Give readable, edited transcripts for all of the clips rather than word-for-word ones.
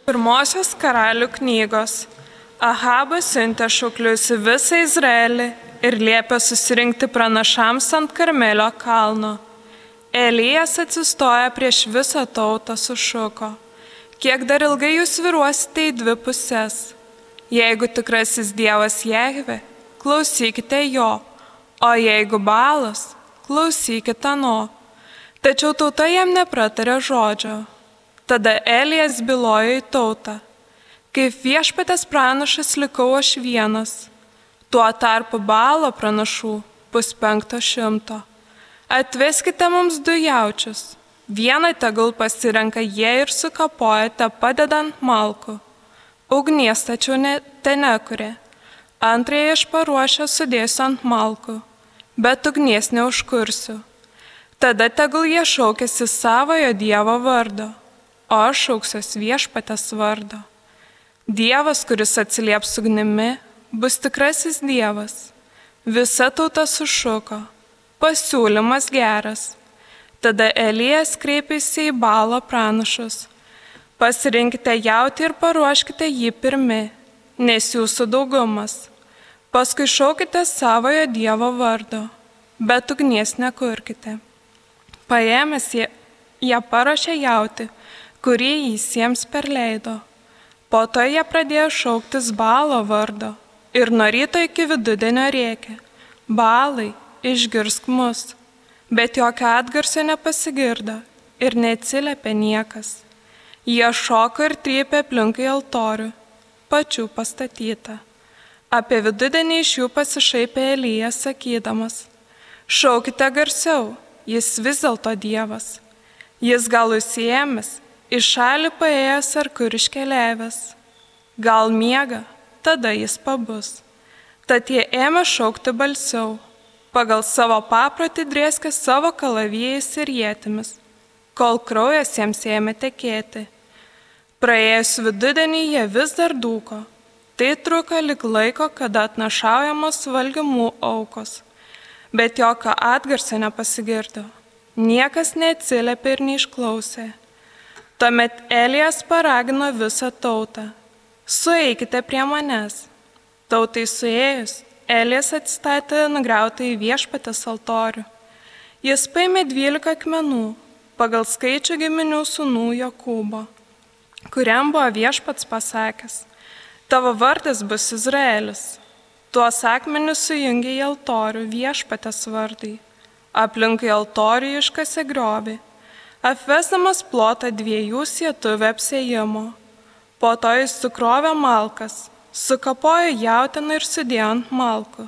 Pirmosios karalių knygos. Ahabas siuntė šauklius į visą Izraelį ir liepė susirinkti pranašams ant Karmelio kalno. Elijas atsistoja prieš visą tautą sušuko: kiek dar ilgai jūs svyruosite į dvi pusės? Jeigu tikrasis Dievas Jehvė, klausykite jo, o jeigu Baalas, klausykite ano. Tačiau tauta jam nepratarė žodžio. Tada Elijas bylojo į tautą: kaip viešpatės pranašas likau aš vienas, tuo tarpu Baalo pranašų 500. Atveskite mums 2 jaučius, vieną tegul pasirenka jie ir sukapoja te padedant malkų. Ugnies tačiau tenekuria, antrąją aš paruošę sudėsiu ant malkų, bet ugnies neužkursiu. Tada tegul jie šaukiasi savojo Dievo vardo, o aš šauksiuos viešpatės vardo. Dievas, kuris atsilieps ugnimi, bus tikrasis Dievas. Visa tauta sušuko: pasiūlymas geras. Tada Elijas kreipėsi į Baalo pranašus: pasirinkite jautį ir paruoškite jį pirmi, nes jūsų daugumas. Paskui šaukite savojo Dievo vardo, bet ugnies nekurkite. Paėmęs jie paruošė jautį, kurį jis jiems perleido. Po to jie pradėjo šauktis Baalo vardo ir nuo ryto iki vidudienio rėkė: Baalai, išgirsk mus. Bet jokio atgarsio nepasigirdo ir neatsiliepė niekas. Jie šoko ir trypė aplinkui altorių, pačių pastatytą. Apie vidudienį iš jų pasišaipė Elijas sakydamas: šaukite garsiau, jis vis dėlto Dievas. Jis gal užsiėmęs, į šalį paėjęs ar kur iškeliavęs. Gal miega, tada jis pabus. Tad jie ėmė šaukti balsiau, pagal savo paprotį drėskė savo kalavijais ir ietimis, kol kraujas jiems ėmė tekėti. Praėjus vidudienį jie vis dar dūko. Tai truko lik laiko, kada atnašaujamos valgymų aukos, bet jokio atgarsio nepasigirdo. Niekas neatsiliepė ir neišklausė. Tuomet Elijas paragino visą tautą: sueikite prie manęs. Tautai suėjus, Elijas atstatė nugriautą į viešpatės altorių. Jis paėmė 12 akmenų, pagal skaičių giminių sūnų Jokūbo, kuriam buvo viešpats pasakęs: tavo vardas bus Izraelis. Tuos akmenis sujungė į altorių viešpatės vardai. Aplinkui altorių iškasė griovį, apvesdamas plotą 2 sietuvių apsėjimo. Po to jis sukrovė malkas, sukapojo jautieną ir sudėjo ant malkų.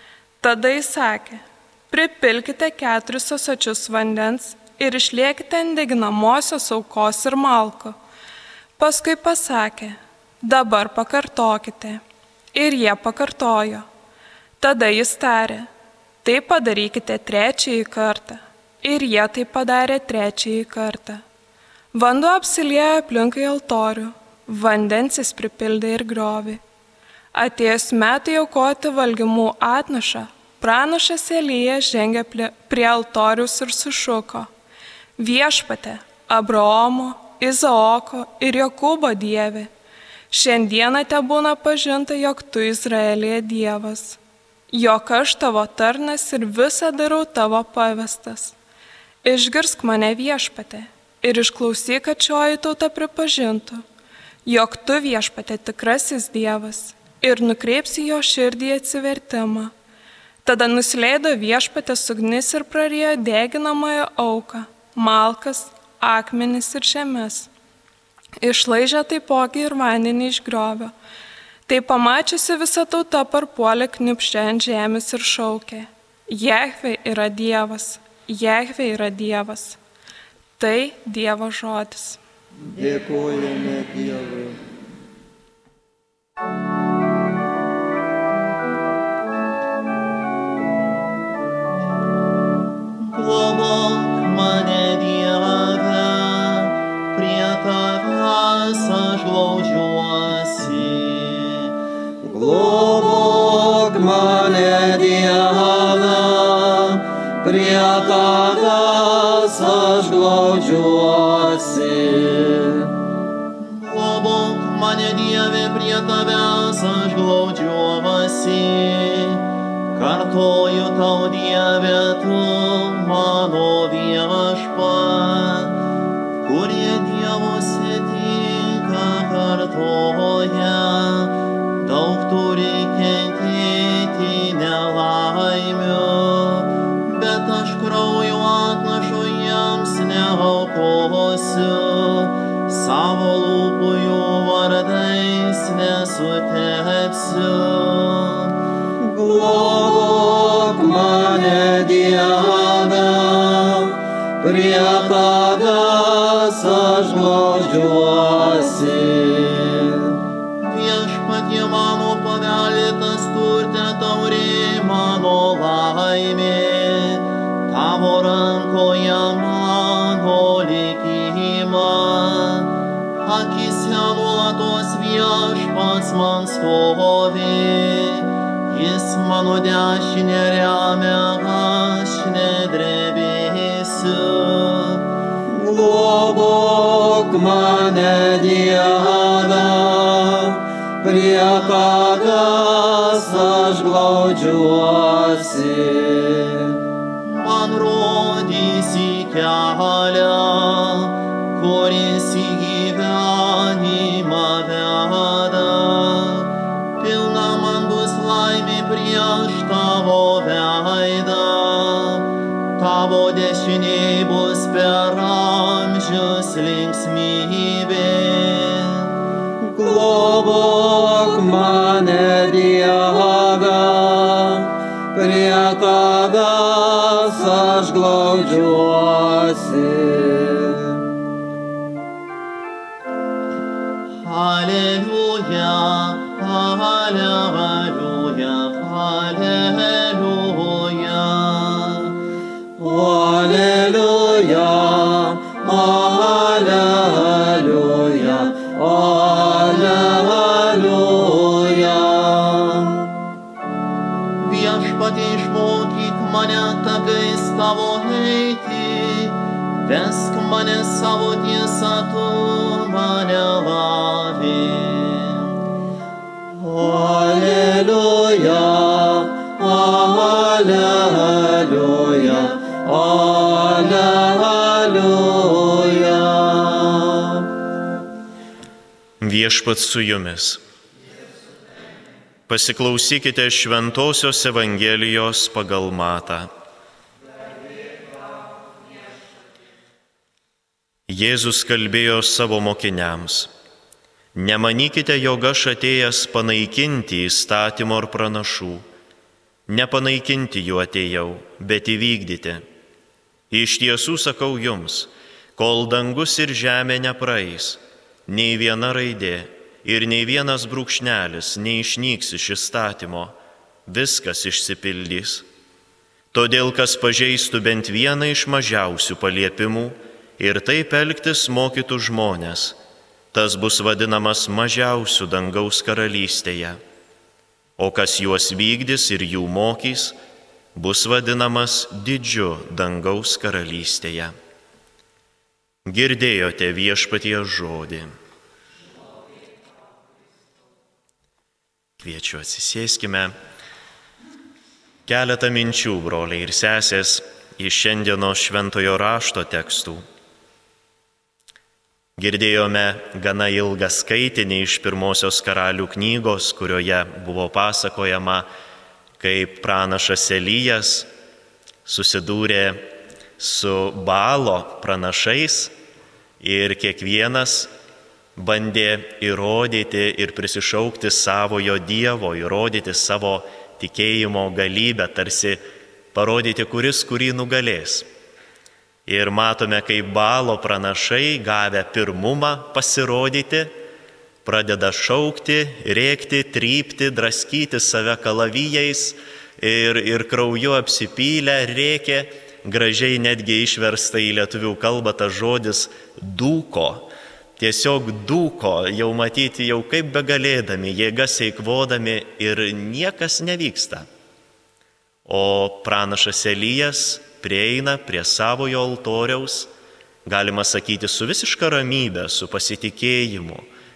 Tada jis sakė: pripilkite 4 ąsočius vandens ir išliekite ant deginamosios aukos ir malkų. Paskui pasakė: dabar pakartokite. Ir jie pakartojo. Tada jis tarė: tai padarykite 3 kartą. Ir jie tai padarė 3 kartą. Vanduo apsiliejo aplinkui altorių, vandens jis pripildė ir griovį. Atėjus metai aukoti valgymų atnašą, pranašas Elijas žengė prie altoriaus ir sušuko: viešpate, Abraomo, Izaoko ir Jokūbo Dieve, šiandieną tebūna pažinta, jog tu Izraelyje Dievas, jog aš tavo tarnas ir visą darau tavo pavestas. Išgirsk mane, viešpate, ir išklausyk, kad šioji tauta pripažintų, jog tu, viešpate, tikrasis Dievas, ir nukreipsi jo širdį atsivertimą. Tada nusileido viešpatės ugnis ir prarijo deginamąją auką, malkas, akmenis ir žemes. Išlaižė taipogi ir vandenį iš griovio. Tai pamačiusi visa tauta parpuolė kniupščia ant žemės ir šaukė: Jehvė yra Dievas, Jehvė yra Dievas. Tai Dievo žodis. Dėkojame Dievui. Globok mane, Dieve, prie tavęs aš glaudžiuosi. Globok mane, Dieve, prie tavęs aš glaudžiuosi. globok mane Dieve, prie tavęs aš glaudžiuosi. Kartoju tau, Dieve, tu mano viešpat, kurie Dievuose tinka kartoja, daug turi kentėti nelaimių, bet aš kraujo atnašų jiems neaukosiu, savo lūpų jų vardais nesutepsiu. Globok mane, Dieve, prie tavęs aš glaudžiuosi. Viešpatie mano paveldėtas turte taurė mano laimė, tavo rankoje mano likimas. Akyse nuolatos viešpats man stovi, jis mano dešinę remia, aš nedrebėsiu. Globok mane, Dieve, prie tavęs aš glaudžiuosi. Man rodysi kelią, kuris į gyvenimą veda. Pilna man bus laimė prieš tavo veidą. Tavo dešinėj bus per amžius linksmybė. Globok mane, Dieve, prie tavęs aš glaudžiuosi. Alleluja, alleluja, alleluja. Alleluja, alleluja, alleluja. Viešpatie, išmokyk mane takais tavo eiti, vesk mane savo tiesą, tu mane lavink. Alleluja, alleluja, alleluja. Viešpats su jumis. Pasiklausykite Šventosios Evangelijos pagal Matą. Jėzus kalbėjo savo mokiniams: Nemanykite, jog aš atėjęs panaikinti įstatymo ar pranašų. Nepanaikinti jų atėjau, bet įvykdyti. Iš tiesų sakau jums, kol dangus ir žemė nepraeis, nei viena raidė ir nei vienas brūkšnelis neišnyks iš įstatymo, viskas išsipildys. Todėl, kas pažeistų bent vieną iš mažiausių paliepimų ir taip elgtis mokytų žmonės, tas bus vadinamas mažiausiu dangaus karalystėje. O kas juos vykdys ir jų mokys, bus vadinamas didžiu dangaus karalystėje. Girdėjote Viešpaties žodį. Kviečiu, atsisėskime. Keletą minčių, broliai ir sesės, iš šiandienos šventojo rašto tekstų. Girdėjome gana ilgą skaitinį iš pirmosios Karalių knygos, kurioje buvo pasakojama, kaip pranašas Elijas susidūrė su Baalo pranašais ir kiekvienas bandė įrodyti ir prisišaukti savojo Dievo, įrodyti savo tikėjimo galybę, tarsi parodyti, kuris kurį nugalės. Ir matome, kaip Baalo pranašai, gavę pirmumą pasirodyti, pradeda šaukti, rėkti, trypti, draskyti save kalavijais ir krauju apsipylę rėkė, gražiai netgi išversta į lietuvių kalbą tas žodis dūko. Tiesiog dūko, jau matyti, jau kaip begalėdami, jėgas eikvodami ir niekas nevyksta. O pranašas Elijas prieina prie savojo altoriaus, galima sakyti, su visiška ramybė, su pasitikėjimu,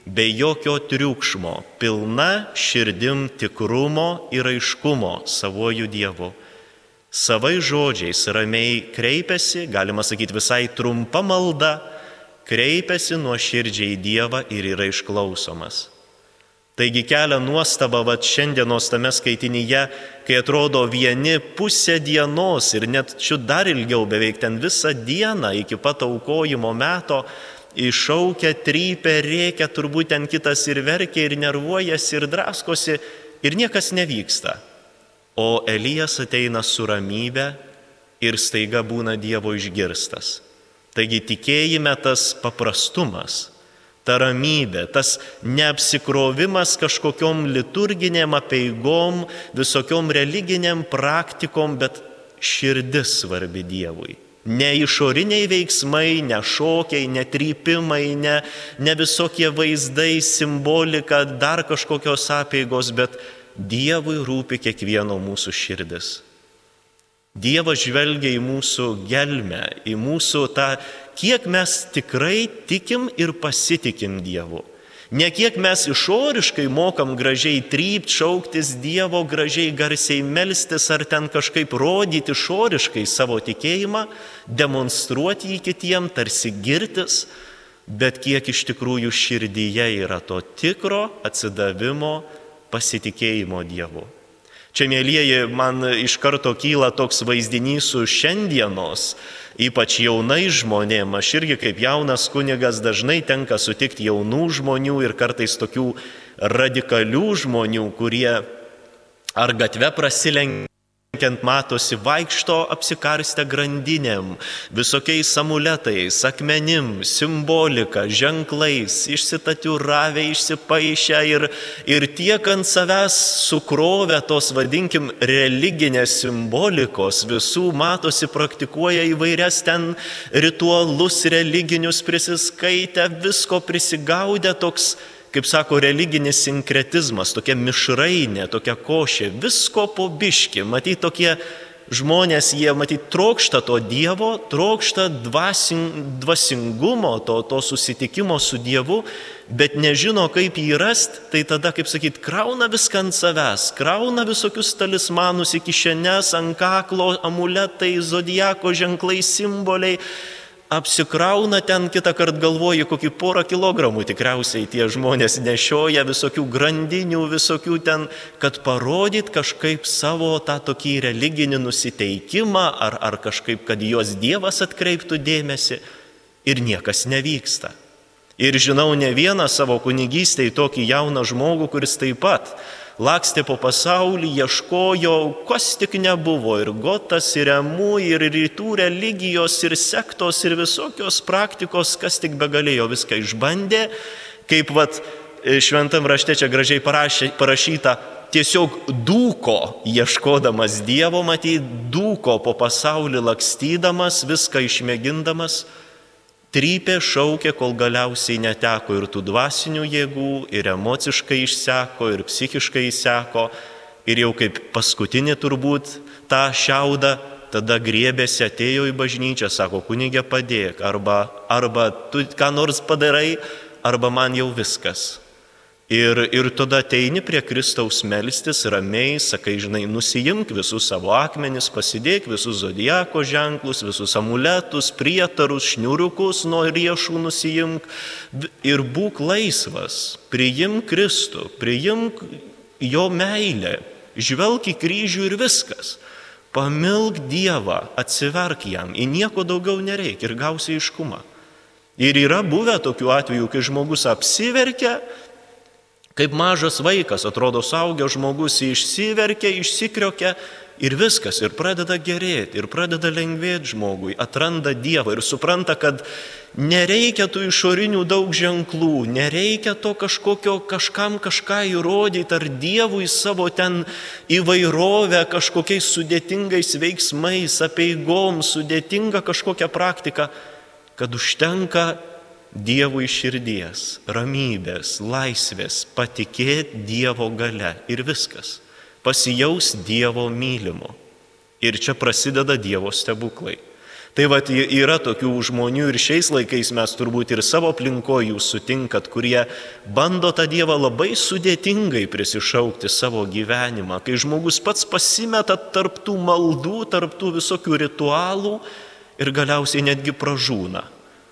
be jokio triukšmo, pilna širdim tikrumo ir aiškumo savojų Dievu. Savai žodžiais ramiai kreipiasi, galima sakyti visai trumpa malda, kreipiasi nuoširdžiai į Dievą ir yra išklausomas. Taigi kelia nuostabą šiandienos tame skaitinyje, kai atrodo vieni pusę dienos ir net dar ilgiau, beveik ten visą dieną iki pat aukojimo meto, iššaukia, trypia, rėkia, turbūt ten kitas ir verkia, ir nervuojasi, ir draskosi, ir niekas nevyksta. O Elijas ateina su ramybe ir staiga būna Dievo išgirstas. Taigi tikėjime tas paprastumas, ta ramybė, tas neapsikrovimas kažkokiom liturginėm apeigom, visokiom religiniam praktikom, bet širdis svarbi Dievui. Ne išoriniai veiksmai, ne šokiai, ne trypimai, ne visokie vaizdai, simbolika, dar kažkokios apeigos, bet Dievui rūpi kiekvieno mūsų širdis. Dievas žvelgia į mūsų gelmę, į mūsų tą, kiek mes tikrai tikim ir pasitikim Dievu. Ne kiek mes išoriškai mokam gražiai trypt, šauktis Dievo, gražiai garsiai melstis ar ten kažkaip rodyti išoriškai savo tikėjimą, demonstruoti jį kitiem, tarsi girtis, bet kiek iš tikrųjų širdyje yra to tikro atsidavimo, pasitikėjimo Dievu. Čia, mielieji, man iš karto kyla toks vaizdinys su šiandienos, ypač jaunai žmonėm. Aš irgi kaip jaunas kunigas dažnai tenka sutikti jaunų žmonių ir kartais tokių radikalių žmonių, kurie ar gatve prasilenkia, matosi, vaikšto apsikarstę grandinėm, visokiais amuletais, akmenim, simbolika, ženklais, išsitatiuravę, išsipaišę ir tiek ant savęs sukrovę tos, vadinkim, religinės simbolikos, visų matosi, praktikuoja įvairias ten ritualus religinius, prisiskaitę, visko prisigaudę, toks, kaip sako, religinis sinkretizmas, tokia mišrainė, tokia košė, visko po biškį. Matyt, tokie žmonės, jie matyt trokšta to Dievo, trokšta dvasingumo, to susitikimo su Dievu, bet nežino, kaip jį rasti, tai tada, kaip sakyt, krauna viską ant savęs, krauna visokius talismanus į kišenes, ant kaklo, amuletai, zodiako ženklai, simboliai, apsikrauna ten, kitą kartą galvoju, kokį 1 kilogramų tikriausiai tie žmonės nešioja, visokių grandinių, visokių ten, kad parodyt kažkaip savo tą tokį religinį nusiteikimą, ar kažkaip, kad juos Dievas atkreiptų dėmesį, ir niekas nevyksta. Ir žinau ne vieną savo kunigystėje tokį jauną žmogų, kuris taip pat lakstė po pasaulį, ieškojo, kas tik nebuvo, ir gotas, ir emu, ir rytų religijos, ir sektos, ir visokios praktikos, kas tik begalėjo, viską išbandė, kaip šventam rašte čia gražiai parašyta, tiesiog dūko ieškodamas Dievo, matyt, dūko po pasaulį lakstydamas, viską išmėgindamas, trypė, šaukė, kol galiausiai neteko ir tų dvasinių jėgų, ir emociškai išseko, ir psichiškai išseko, ir jau kaip paskutinį turbūt tą šiaudą, tada griebėsi, atėjo į bažnyčią, sako, kunige padėk, arba tu ką nors padarai, arba man jau viskas. Ir tada ateini prie Kristaus melstis, ramiai, sakai, žinai, nusiimk visus savo akmenis, pasidėk visus zodiako ženklus, visus amuletus, prietarus, šniuriukus nuo riešų nusiimk ir būk laisvas, priimk Kristų, priimk jo meilę, žvelk į kryžių ir viskas. Pamilk Dievą, atsiverk jam, į nieko daugiau nereikia ir gausi aiškumą. Ir yra buvę tokių atvejų, kai žmogus apsiverkia, kaip mažas vaikas, atrodo suaugęs žmogus, išsiverkia, išsikriokia ir viskas, ir pradeda gerėti, ir pradeda lengvėti žmogui, atranda Dievą ir supranta, kad nereikia tų išorinių daug ženklų, nereikia to kažkam kažką įrodyti ar Dievui savo ten įvairovę kažkokiais sudėtingais veiksmais, apeigom, sudėtinga kažkokia praktika, kad užtenka Dievui širdies, ramybės, laisvės, patikėti Dievo gale ir viskas. Pasijaus Dievo mylimo. Ir čia prasideda Dievo stebuklai. Tai vat yra tokių žmonių ir šiais laikais mes turbūt ir savo aplinkoje jūs sutinkat, kurie bando tą Dievą labai sudėtingai prisišaukti savo gyvenimą, kai žmogus pats pasimeta tarp tų maldų, tarp tų visokių ritualų ir galiausiai netgi pražūna.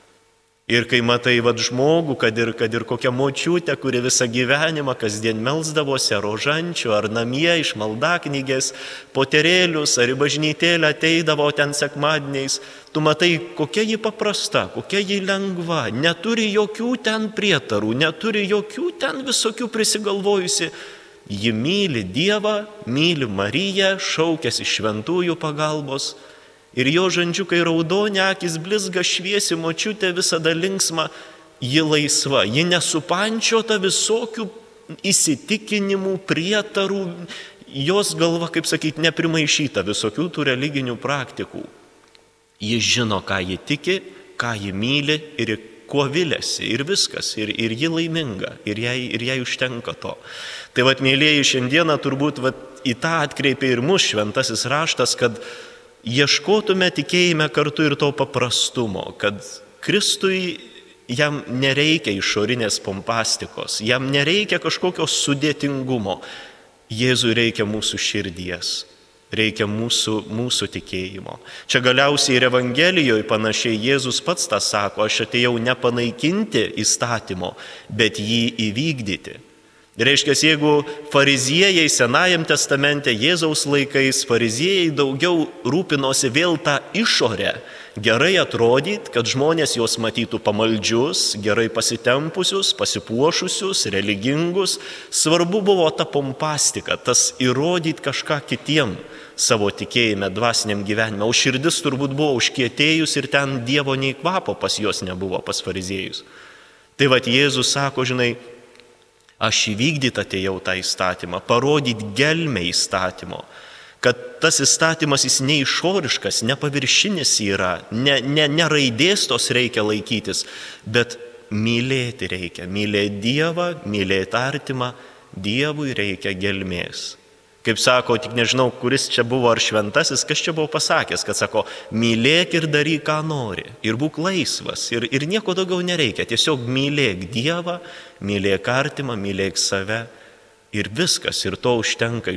Ir kai matai žmogų, kad ir kokią močiutę, kuri visą gyvenimą kasdien melsdavosi ar rožančių, ar namie iš maldaknygės, poterėlius, ar į bažnytėlę ateidavo ten sekmadieniais, tu matai, kokia ji paprasta, kokia ji lengva, neturi jokių ten prietarų, neturi jokių ten visokių prisigalvojusi. Ji myli Dievą, myli Mariją, šaukiasi šventųjų pagalbos. Ir jo žandžiukai raudoni, akis blizga, šviesi, močiutė visada linksma, ji laisva, ji nesupančiota visokių įsitikinimų, prietarų, jos galva, kaip sakyti, neprimaišyta visokių tų religinių praktikų. Ji žino, ką ji tiki, ką ji myli ir kuo viliasi ir viskas, ir ji laiminga, ir jai užtenka to. Tai mėlieji, šiandieną turbūt į tą atkreipia ir mus šventasis raštas, kad ieškotume tikėjime kartu ir to paprastumo, kad Kristui jam nereikia išorinės pompastikos, jam nereikia kažkokio sudėtingumo. Jėzui reikia mūsų širdies, reikia mūsų tikėjimo. Čia galiausiai ir Evangelijoje panašiai Jėzus pats tą sako, aš atėjau ne panaikinti įstatymo, bet jį įvykdyti. Reiškia, jeigu fariziejai Senajam testamente Jėzaus laikais, fariziejai daugiau rūpinosi vėl tą išorę, gerai atrodyti, kad žmonės juos matytų pamaldžius, gerai pasitempusius, pasipuošusius, religingus, svarbu buvo ta pompastika, tas įrodyti kažką kitiem savo tikėjime, dvasiniam gyvenime, o širdis turbūt buvo užkietėjus ir ten Dievo nei kvapo pas juos nebuvo, pas fariziejus. Tai Jėzus sako, žinai, aš įvykdyti atėjau tą įstatymą, parodyti gelmę įstatymo, kad tas įstatymas jis ne išoriškas, ne paviršinis yra, ne raidės tos reikia laikytis, bet mylėti reikia, mylėti Dievą, mylėti artimą, Dievui reikia gelmės. Kaip sako, tik nežinau, kuris čia buvo ar šventasis, kas čia buvo pasakęs, kad sako, mylėk ir daryk, ką nori, ir būk laisvas, ir nieko daugiau nereikia, tiesiog mylėk Dievą, mylėk artimą, mylėk save, ir viskas, ir to užtenka,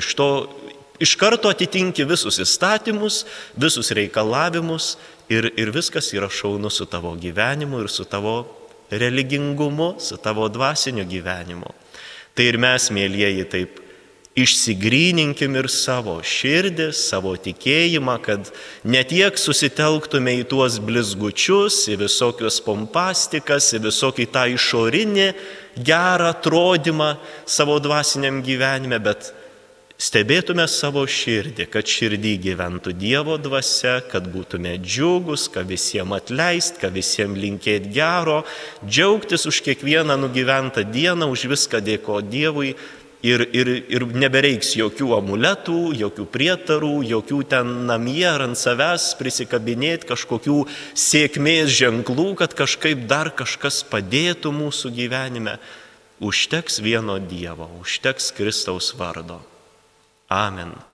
iš karto atitinki visus įstatymus, visus reikalavimus, ir viskas yra šaunu su tavo gyvenimu ir su tavo religingumu, su tavo dvasiniu gyvenimu. Tai ir mes, mielieji, taip išsigryninkim ir savo širdį, savo tikėjimą, kad ne tiek susitelktume į tuos blizgučius, į visokius pompastikas, į visokį tą išorinį gerą atrodymą savo dvasiniam gyvenime, bet stebėtume savo širdį, kad širdį gyventų Dievo dvasia, kad būtume džiugus, kad visiems atleist, kad visiems linkėt gero, džiaugtis už kiekvieną nugyventą dieną, už viską dėkoti Dievui. Ir nebereiks jokių amuletų, jokių prietarų, jokių ten namie ar ant savęs prisikabinėti kažkokių sėkmės ženklų, kad kažkaip dar kažkas padėtų mūsų gyvenime. Užteks vieno Dievo, užteks Kristaus vardo. Amen.